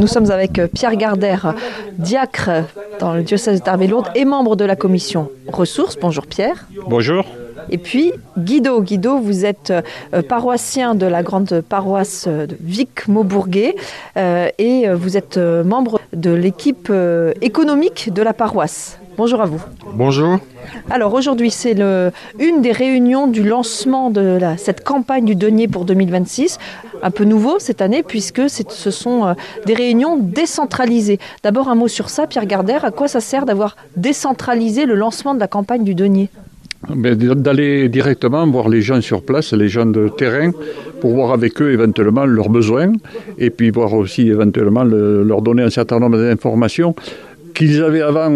Nous sommes avec Pierre Gardère, diacre dans le diocèse d'Armée-Lourdes et membre de la commission ressources. Bonjour Pierre. Bonjour. Et puis Guido. Guido, vous êtes paroissien de la grande paroisse de Vic-Maubourguet et vous êtes membre de l'équipe économique de la paroisse. Bonjour à vous. Bonjour. Alors aujourd'hui, c'est une des réunions du lancement de cette campagne du denier pour 2026. Un peu nouveau cette année puisque ce sont des réunions décentralisées. D'abord un mot sur ça, Pierre Gardère. À quoi ça sert d'avoir décentralisé le lancement de la campagne du denier ? D'aller directement voir les gens sur place, les gens de terrain, pour voir avec eux éventuellement leurs besoins et puis voir aussi éventuellement leur donner un certain nombre d'informations qu'ils avaient avant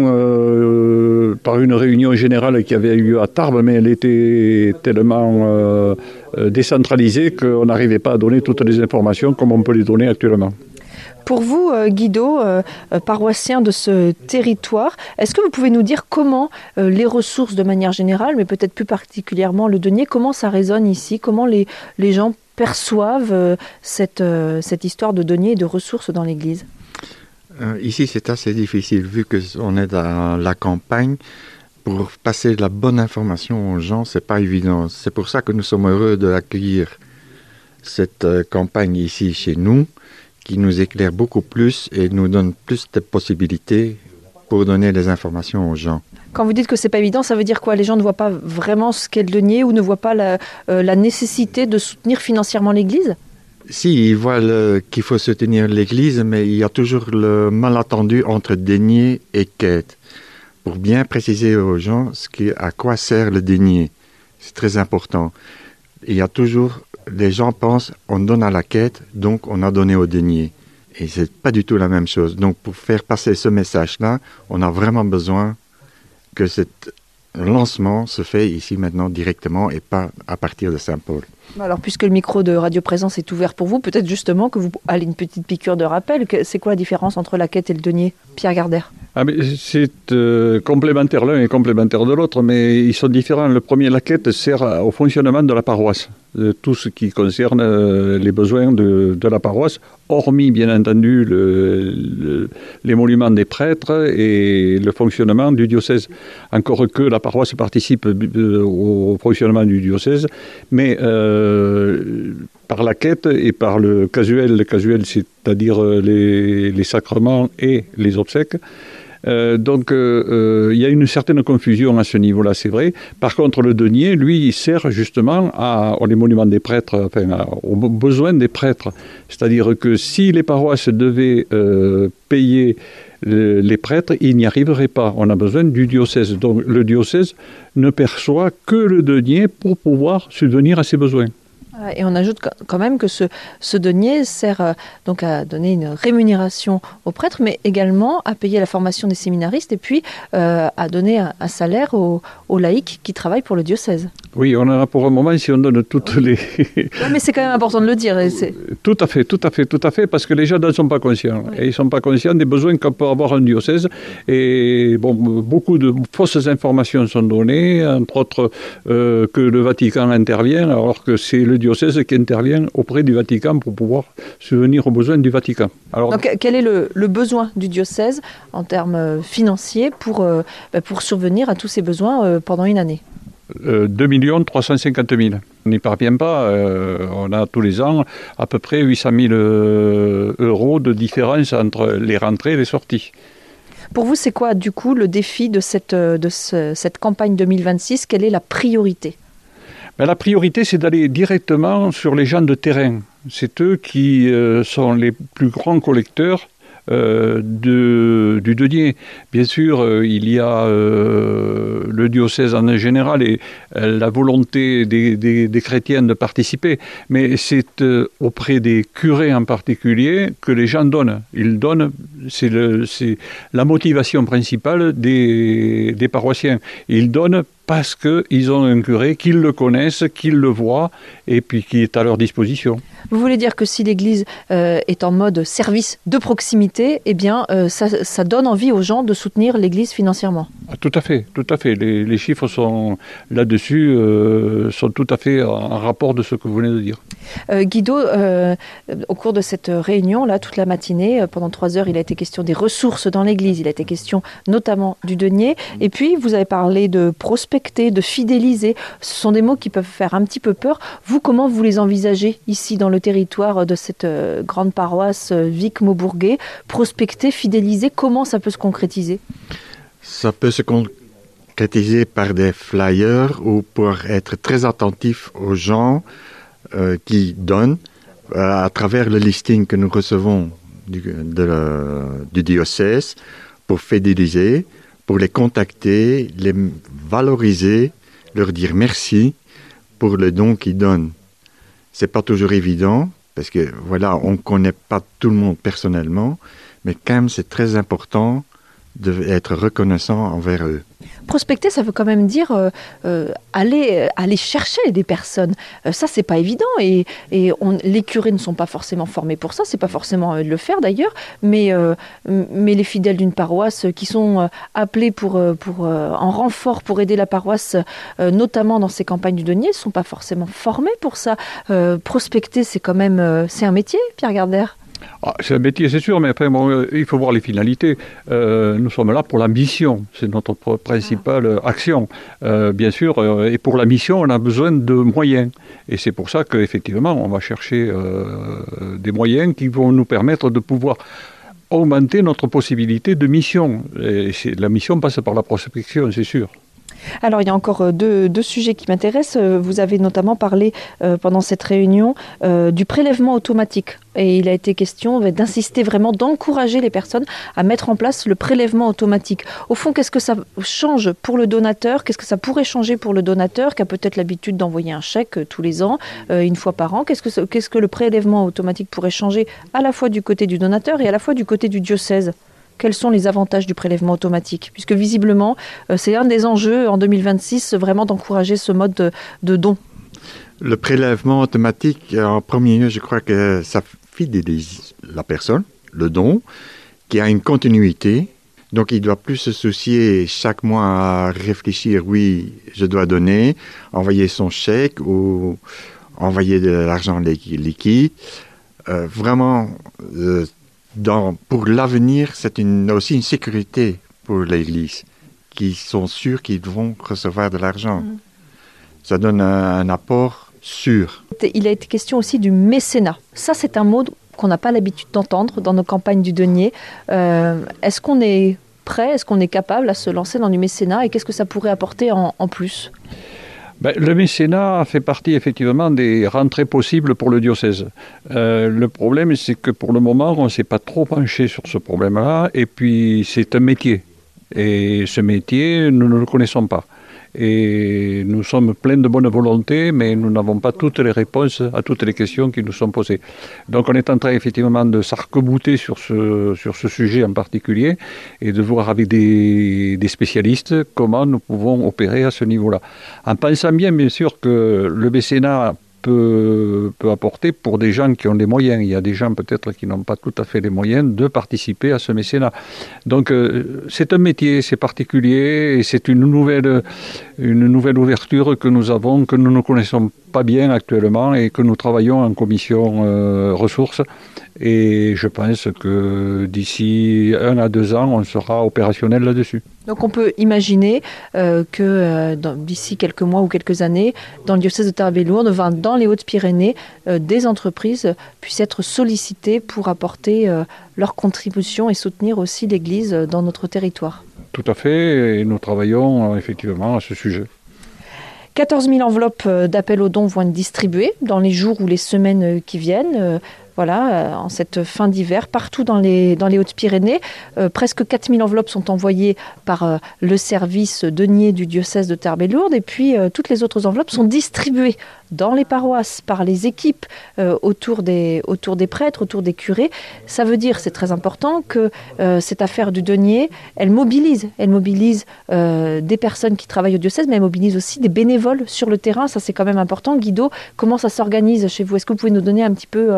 par une réunion générale qui avait eu lieu à Tarbes, mais elle était tellement décentralisée qu'on n'arrivait pas à donner toutes les informations comme on peut les donner actuellement. Pour vous, Guido, paroissien de ce territoire, est-ce que vous pouvez nous dire comment les ressources de manière générale, mais peut-être plus particulièrement le denier, comment ça résonne ici, comment les gens perçoivent cette histoire de denier et de ressources dans l'Église ? Ici, c'est assez difficile, vu qu'on est dans la campagne. Pour passer de la bonne information aux gens, c'est pas évident. C'est pour ça que nous sommes heureux de accueillir cette campagne ici chez nous, qui nous éclaire beaucoup plus et nous donne plus de possibilités pour donner les informations aux gens. Quand vous dites que c'est pas évident, ça veut dire quoi ? Les gens ne voient pas vraiment ce qu'est le denier ou ne voient pas la nécessité de soutenir financièrement l'Église ? Si, ils voient qu'il faut soutenir l'Église, mais il y a toujours le malentendu entre denier et quête. Pour bien préciser aux gens à quoi sert le denier, c'est très important. Il y a toujours, les gens pensent, on donne à la quête, donc on a donné au denier. Et c'est pas du tout la même chose. Donc pour faire passer ce message-là, on a vraiment besoin que cet lancement se fait ici maintenant directement et pas à partir de Saint-Paul. Alors, puisque le micro de Radio Présence est ouvert pour vous, peut-être justement que vous allez une petite piqûre de rappel. C'est quoi la différence entre la quête et le denier, Pierre Gardère ? C'est complémentaire l'un et complémentaire de l'autre, mais ils sont différents. Le premier, la quête, sert au fonctionnement de la paroisse. Tout ce qui concerne les besoins de la paroisse, hormis bien entendu l'émolument des prêtres et le fonctionnement du diocèse. Encore que la paroisse participe au fonctionnement du diocèse, mais par la quête et par le casuel c'est-à-dire les sacrements et les obsèques. Donc il y a une certaine confusion à ce niveau-là, c'est vrai. Par contre, le denier, lui, il sert justement aux émoluments des prêtres, aux besoins des prêtres. C'est-à-dire que si les paroisses devaient payer les prêtres, ils n'y arriveraient pas. On a besoin du diocèse. Donc le diocèse ne perçoit que le denier pour pouvoir subvenir à ses besoins. Et on ajoute quand même que ce denier sert donc à donner une rémunération aux prêtres, mais également à payer la formation des séminaristes et puis à donner un salaire aux laïcs qui travaillent pour le diocèse. Oui, on en a pour un moment si on donne toutes les... Oui, mais c'est quand même important de le dire. Tout à fait, parce que les gens n'en sont pas conscients. Oui. Et ils ne sont pas conscients des besoins qu'on peut avoir un diocèse. Et beaucoup de fausses informations sont données, entre autres que le Vatican intervient, alors que c'est le diocèse qui intervient auprès du Vatican pour pouvoir subvenir aux besoins du Vatican. Alors, donc, quel est le besoin du diocèse en termes financiers pour subvenir à tous ces besoins pendant une année ? 2 350 000. On n'y parvient pas. On a tous les ans à peu près 800 000 euros de différence entre les rentrées et les sorties. Pour vous, c'est quoi du coup le défi de cette campagne 2026 ? Quelle est la priorité ? La priorité, c'est d'aller directement sur les gens de terrain. C'est eux qui sont les plus grands collecteurs du denier. Bien sûr, il y a le diocèse en général et la volonté des chrétiens de participer, mais c'est auprès des curés en particulier que les gens donnent. Ils donnent, c'est la motivation principale des paroissiens. Ils donnent parce qu'ils ont un curé, qu'ils le connaissent, qu'ils le voient et puis qui est à leur disposition. Vous voulez dire que si l'Église est en mode service de proximité, eh bien, ça donne envie aux gens de soutenir l'Église financièrement ? Ah, tout à fait, tout à fait. Les chiffres sont là-dessus, sont tout à fait en rapport de ce que vous venez de dire. Guido, au cours de cette réunion, là, toute la matinée, pendant 3 heures, il a été question des ressources dans l'Église, il a été question notamment du denier, et puis vous avez parlé de prospecter, de fidéliser. Ce sont des mots qui peuvent faire un petit peu peur. Vous, comment vous les envisagez ici dans le territoire de cette grande paroisse Vic-Maubourguet? Prospecter, fidéliser, comment ça peut se concrétiser? Ça peut se concrétiser par des flyers ou pour être très attentif aux gens qui donnent à travers le listing que nous recevons du diocèse pour fidéliser, pour les contacter, les valoriser, leur dire merci pour le don qu'ils donnent. C'est pas toujours évident parce que voilà, on connaît pas tout le monde personnellement, mais quand même c'est très important d'être reconnaissant envers eux. Prospecter, ça veut quand même dire aller chercher des personnes. Ça, c'est pas évident. Et les curés ne sont pas forcément formés pour ça. C'est pas forcément à eux de le faire d'ailleurs. Mais les fidèles d'une paroisse qui sont appelés en renfort pour aider la paroisse, notamment dans ces campagnes du denier, ne sont pas forcément formés pour ça. Prospecter, c'est quand même c'est un métier, Pierre Gardère. Ah, c'est un métier, c'est sûr, mais après, il faut voir les finalités. Nous sommes là pour la mission, c'est notre principale action. Bien sûr, et pour la mission, on a besoin de moyens. Et c'est pour ça qu'effectivement, on va chercher des moyens qui vont nous permettre de pouvoir augmenter notre possibilité de mission. Et la mission passe par la prospection, c'est sûr. Alors, il y a encore deux sujets qui m'intéressent. Vous avez notamment parlé pendant cette réunion du prélèvement automatique. Et il a été question d'insister vraiment, d'encourager les personnes à mettre en place le prélèvement automatique. Au fond, qu'est-ce que ça change pour le donateur? Qu'est-ce que ça pourrait changer pour le donateur qui a peut-être l'habitude d'envoyer un chèque tous les ans, une fois par an? Qu'est-ce que le prélèvement automatique pourrait changer à la fois du côté du donateur et à la fois du côté du diocèse? Quels sont les avantages du prélèvement automatique? Puisque visiblement, c'est un des enjeux en 2026, vraiment d'encourager ce mode de don. Le prélèvement automatique, en premier lieu, je crois que ça fidélise la personne, le don, qui a une continuité. Donc, il ne doit plus se soucier chaque mois à réfléchir, oui, je dois donner, envoyer son chèque ou envoyer de l'argent liquide. Vraiment... pour l'avenir, c'est aussi une sécurité pour l'Église, qui sont sûrs qu'ils vont recevoir de l'argent. Ça donne un apport sûr. Il a été question aussi du mécénat. Ça, c'est un mot qu'on n'a pas l'habitude d'entendre dans nos campagnes du denier. Est-ce qu'on est prêt, est-ce qu'on est capable à se lancer dans du mécénat et qu'est-ce que ça pourrait apporter en plus ? Le mécénat fait partie effectivement des rentrées possibles pour le diocèse. Le problème, c'est que pour le moment, on ne s'est pas trop penché sur ce problème-là. Et puis, c'est un métier. Et ce métier, nous ne le connaissons pas. Et nous sommes pleins de bonne volonté, mais nous n'avons pas toutes les réponses à toutes les questions qui nous sont posées. Donc on est en train effectivement de s'arc-bouter sur ce sujet en particulier et de voir avec des spécialistes comment nous pouvons opérer à ce niveau-là. En pensant bien sûr, que le mécénat peut apporter pour des gens qui ont des moyens. Il y a des gens peut-être qui n'ont pas tout à fait les moyens de participer à ce mécénat. Donc c'est un métier, c'est particulier et c'est une nouvelle ouverture que nous avons, que nous ne connaissons pas bien actuellement et que nous travaillons en commission ressources. Et je pense que d'ici 1 à 2 ans, on sera opérationnel là-dessus. Donc on peut imaginer que d'ici quelques mois ou quelques années, dans le diocèse de Tarbes-et-Lourdes, dans les Hautes-Pyrénées, des entreprises puissent être sollicitées pour apporter leur contribution et soutenir aussi l'Église dans notre territoire. Tout à fait, et nous travaillons effectivement à ce sujet. 14 000 enveloppes d'appel aux dons vont être distribuées dans les jours ou les semaines qui viennent. En cette fin d'hiver, partout dans les Hautes-Pyrénées. Presque 4 000 enveloppes sont envoyées par le service denier du diocèse de Tarbes-et-Lourdes. Et puis, toutes les autres enveloppes sont distribuées dans les paroisses, par les équipes, autour des prêtres, autour des curés. Ça veut dire, c'est très important, que cette affaire du denier, elle mobilise des personnes qui travaillent au diocèse, mais elle mobilise aussi des bénévoles sur le terrain. Ça, c'est quand même important. Guido, comment ça s'organise chez vous? Est-ce que vous pouvez nous donner un petit peu une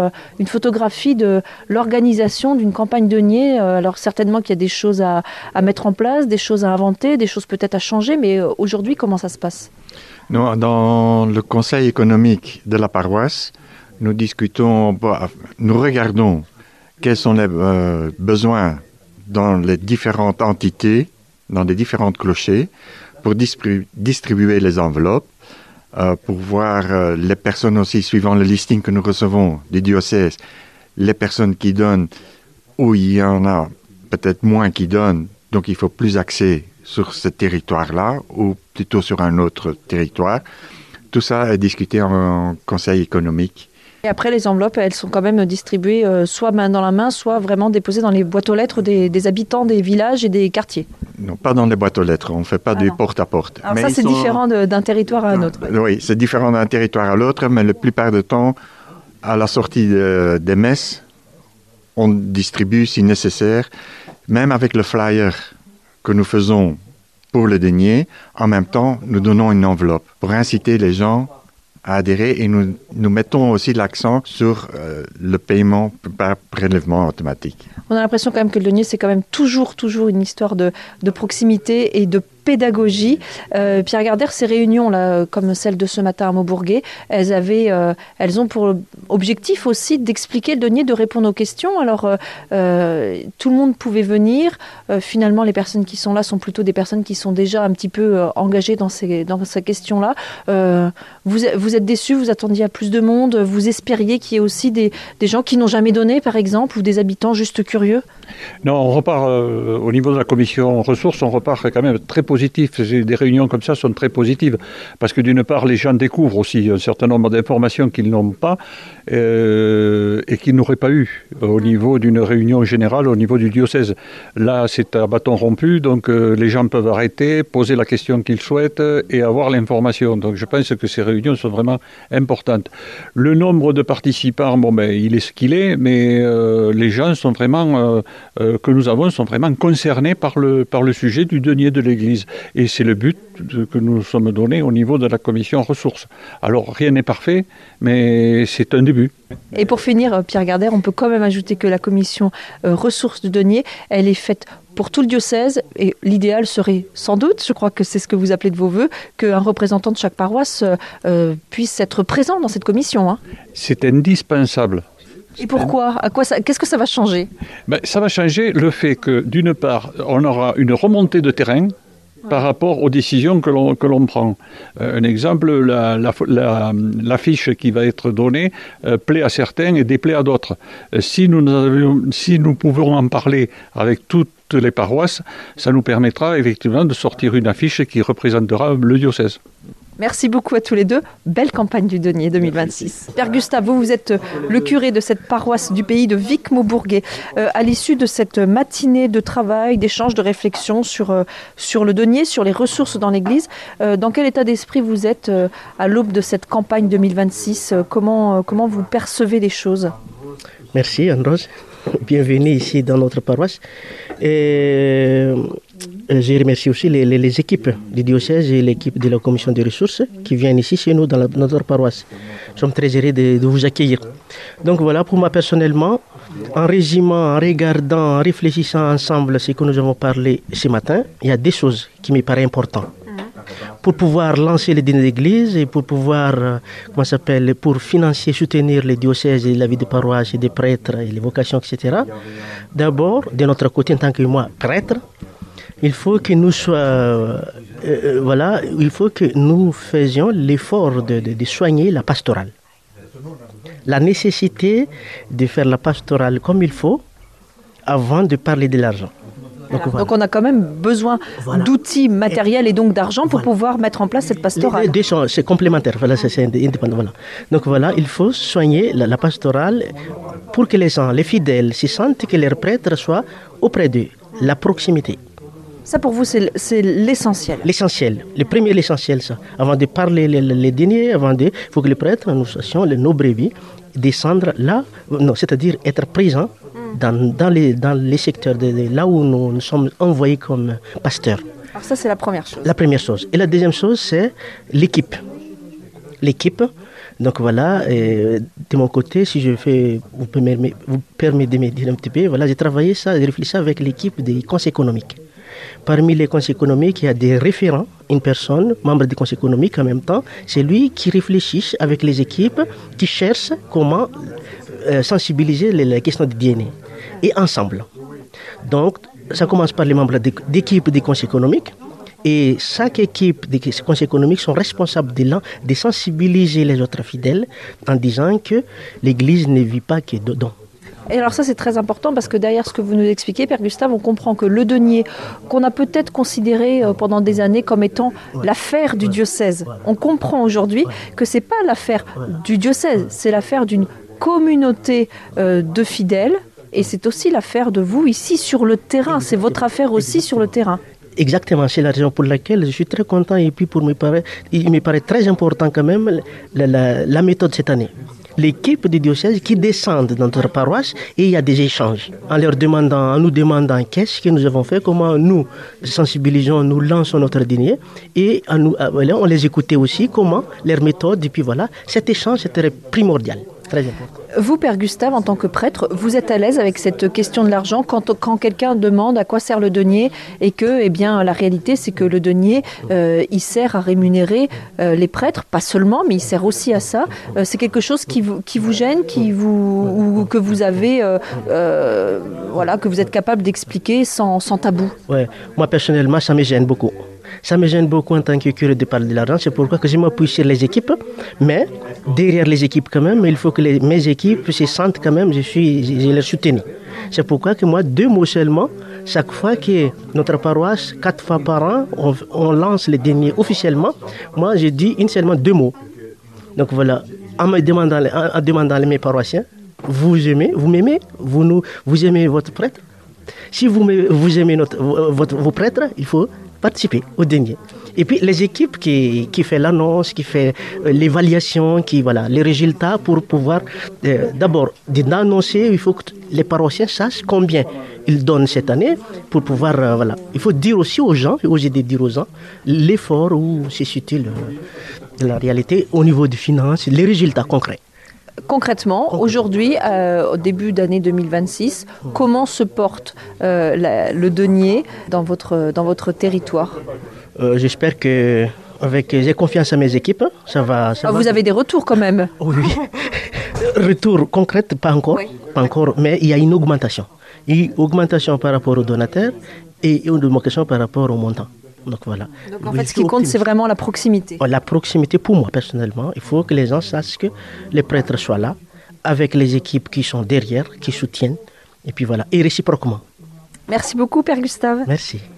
photographie de l'organisation d'une campagne denier. Alors certainement qu'il y a des choses à mettre en place, des choses à inventer, des choses peut-être à changer, mais aujourd'hui, comment ça se passe ? Nous, dans le conseil économique de la paroisse, nous discutons, nous regardons quels sont les besoins dans les différentes entités, dans les différentes clochers, pour distribuer les enveloppes, pour voir les personnes aussi, suivant le listing que nous recevons du diocèse, les personnes qui donnent, ou il y en a peut-être moins qui donnent, donc il faut plus axer sur ce territoire-là, ou plutôt sur un autre territoire. Tout ça est discuté en conseil économique. Et après, les enveloppes, elles sont quand même distribuées soit main dans la main, soit vraiment déposées dans les boîtes aux lettres des habitants des villages et des quartiers. Non, pas dans les boîtes aux lettres. On ne fait pas du porte-à-porte. Alors mais ça, c'est différent d'un territoire à un autre. Oui, c'est différent d'un territoire à l'autre, mais la plupart du temps, à la sortie des messes, on distribue si nécessaire, même avec le flyer que nous faisons pour le denier. En même temps, nous donnons une enveloppe pour inciter les gens à adhérer, et nous mettons aussi l'accent sur le paiement par prélèvement automatique. On a l'impression quand même que le denier, c'est quand même toujours une histoire de proximité et de pédagogie. Pierre Gardère, ces réunions là, comme celle de ce matin à Maubourguet, elles ont pour objectif aussi d'expliquer le denier, de répondre aux questions. Alors tout le monde pouvait venir. Finalement, les personnes qui sont là sont plutôt des personnes qui sont déjà un petit peu engagées dans ces questions-là. Vous êtes déçus, vous attendiez à plus de monde, vous espériez qu'il y ait aussi des gens qui n'ont jamais donné, par exemple, ou des habitants juste curieux? Non, on repart au niveau de la commission ressources, on repart quand même très positif. Des réunions comme ça sont très positives parce que d'une part, les gens découvrent aussi un certain nombre d'informations qu'ils n'ont pas et qu'ils n'auraient pas eu au niveau d'une réunion générale au niveau du diocèse. Là, c'est à bâton rompu, donc les gens peuvent arrêter, poser la question qu'ils souhaitent et avoir l'information. Donc je pense que ces réunions sont vraiment importantes. Le nombre de participants, il est ce qu'il est, mais les gens sont vraiment que nous avons sont vraiment concernés par le sujet du denier de l'Église. Et c'est le but que nous sommes donnés au niveau de la commission ressources. Alors rien n'est parfait, mais c'est un début. Et pour finir, Pierre Gardère, on peut quand même ajouter que la commission ressources du denier, elle est faite pour tout le diocèse, et l'idéal serait sans doute, je crois que c'est ce que vous appelez de vos voeux, qu'un représentant de chaque paroisse puisse être présent dans cette commission. Hein. C'est indispensable. Et pourquoi ? Qu'est-ce que ça va changer ? Ça va changer le fait que, d'une part, on aura une remontée de terrain par rapport aux décisions que l'on prend. Un exemple, l'affiche qui va être donnée plaît à certains et déplaît à d'autres. Si nous pouvons en parler avec toutes les paroisses, ça nous permettra effectivement de sortir une affiche qui représentera le diocèse. Merci beaucoup à tous les deux. Belle campagne du denier 2026. Père Gustave, vous êtes le curé de cette paroisse du pays de Vic-Maubourguet. À l'issue de cette matinée de travail, d'échange, de réflexion sur le denier, sur les ressources dans l'Église, dans quel état d'esprit vous êtes à l'aube de cette campagne 2026 ? Comment vous percevez les choses ? Merci Anne-Rose. Bienvenue ici dans notre paroisse. Et je remercie aussi les équipes du diocèse et l'équipe de la commission des ressources qui viennent ici chez nous dans notre paroisse. Nous sommes très heureux de vous accueillir. Donc voilà, pour moi personnellement, en résumant, en regardant, en réfléchissant ensemble ce que nous avons parlé ce matin, il y a des choses qui me paraissent importantes. Pour pouvoir lancer les dîners d'église et pour pouvoir, pour financer, soutenir les diocèses et la vie des paroisses et des prêtres et les vocations, etc. D'abord, de notre côté, en tant que moi, prêtre, il faut que nous il faut que nous faisions l'effort de soigner la pastorale. La nécessité de faire la pastorale comme il faut avant de parler de l'argent. Donc on a quand même besoin d'outils matériels et donc d'argent pour pouvoir mettre en place cette pastorale. Les deux c'est complémentaire, c'est indépendant. Voilà. Donc voilà, il faut soigner la pastorale pour que les gens, les fidèles, se sentent que leurs prêtres soient auprès d'eux. La proximité. Ça pour vous c'est l'essentiel. L'essentiel, l'essentiel ça. Avant de parler les dîners, il faut que les prêtres, nous sachons nos brebis, descendre là, c'est-à-dire être présents dans les secteurs, là où nous sommes envoyés comme pasteurs. Alors ça, c'est la première chose. La première chose. Et la deuxième chose, c'est l'équipe. L'équipe, Donc voilà, de mon côté, si je fais, vous permettez de me dire un petit peu, voilà, j'ai travaillé ça, j'ai réfléchi avec l'équipe des conseils économiques. Parmi les conseils économiques, il y a des référents, une personne, membre du conseil économique en même temps, c'est lui qui réfléchit avec les équipes, qui cherche comment sensibiliser les questions de DNA. Et ensemble. Donc, ça commence par les membres d'équipe des conseils économiques. Et chaque équipe des conseils économiques sont responsables de sensibiliser les autres fidèles en disant que l'Église ne vit pas que de dons. Et alors ça c'est très important parce que derrière ce que vous nous expliquez, Père Gustave, on comprend que le denier, qu'on a peut-être considéré pendant des années comme étant l'affaire du diocèse, on comprend aujourd'hui que c'est pas l'affaire du diocèse, c'est l'affaire d'une communauté de fidèles et c'est aussi l'affaire de vous ici sur le terrain, c'est votre affaire aussi sur le terrain. Exactement, c'est la raison pour laquelle je suis très content et puis il me paraît très important quand même la méthode cette année. L'équipe du diocèse qui descend dans notre paroisse et il y a des échanges en nous demandant qu'est-ce que nous avons fait, comment nous sensibilisons, nous lançons notre denier et on les écoutait aussi, comment leur méthode et puis voilà, cet échange c'était primordial. Très important. Vous, Père Gustave, en tant que prêtre, vous êtes à l'aise avec cette question de l'argent quand quelqu'un demande à quoi sert le denier et que, eh bien, la réalité, c'est que le denier, il sert à rémunérer les prêtres, pas seulement, mais il sert aussi à ça. C'est quelque chose qui vous gêne, ou que vous avez, que vous êtes capable d'expliquer sans tabou. Ouais, moi personnellement, ça me gêne beaucoup. Ça me gêne beaucoup en tant que curé de parler de l'argent, c'est pourquoi que je m'appuie sur les équipes, mais derrière les équipes quand même, il faut que mes équipes se sentent quand même, je les soutiens. C'est pourquoi que moi, 2 mots seulement, chaque fois que notre paroisse, 4 fois par an, on lance les deniers officiellement, moi je dis seulement 2 mots. Donc voilà, en demandant à mes paroissiens, vous m'aimez, vous aimez votre prêtre. Si vous aimez vos prêtres, il faut participer au denier. Et puis les équipes qui fait l'annonce, qui fait l'évaluation, les résultats pour pouvoir d'abord d'annoncer, il faut que les paroissiens sachent combien ils donnent cette année pour pouvoir Il faut dire aussi aux gens, oser dire aux gens l'effort où se situe la réalité au niveau des finances, les résultats concrets. Concrètement, aujourd'hui, au début d'année 2026, comment se porte le denier dans votre territoire ? J'espère que j'ai confiance à mes équipes, ça va. Vous avez des retours quand même ? Oui. Retour concret, pas encore, mais il y a une augmentation. Une augmentation par rapport aux donataires et une augmentation par rapport au montant. Donc voilà. Donc en fait, ce qui compte, c'est vraiment la proximité. La proximité, pour moi personnellement, il faut que les gens sachent que les prêtres soient là, avec les équipes qui sont derrière, qui soutiennent, et puis voilà, et réciproquement. Merci beaucoup, Père Gustave. Merci.